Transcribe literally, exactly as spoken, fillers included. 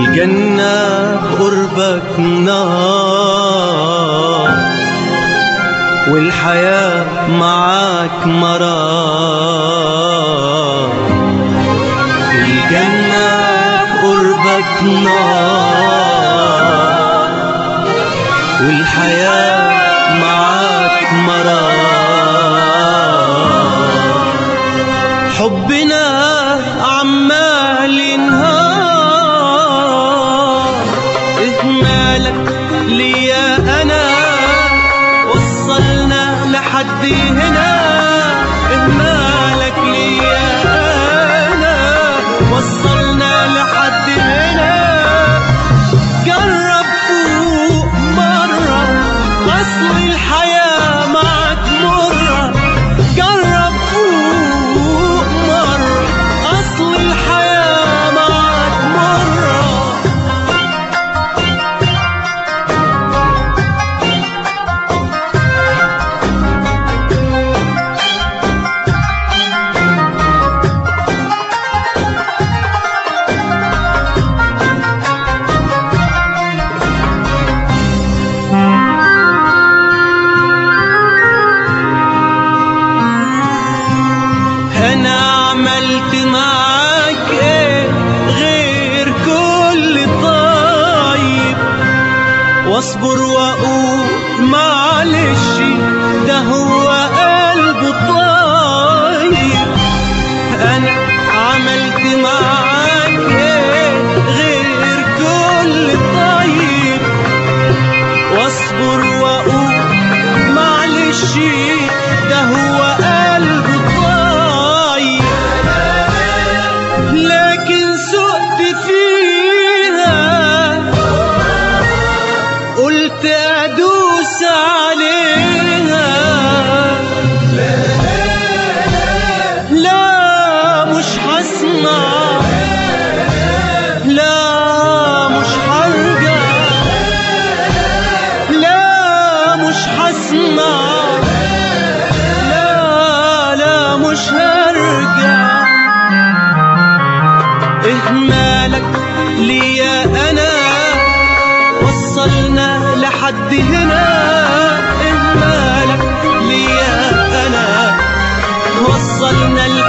الجنة قربك نار، والحياة معاك مرار. الجنة قربك نار، والحياة معاك مرار. حبنا عمال ينهار، إهمالك ليا أنا وصلنا لحد هنا. إهمالك ليا أنا وصلنا لحد هنا. جرب فوق مرة، أصل الحياة معك مرة. جرب فوق مرة، أصل الحياة معك مرة. أنا عملت معاك إيه غير كل طيب؟ واصبر وأقول معلش، ده هو قلبه طيب. أنا عملت معاك إيه غير كل طيب؟ واصبر وأقول معلش، ده هو قلبه طيب. لكن سقت فيها، قلت أدوس عليها. لا مش هسمع، لا مش هرجع، لا مش هسمع، لا لا مش هرجع. إهمالك ليا أنا وصلنا لحد هنا. إهمالك ليا أنا وصلنا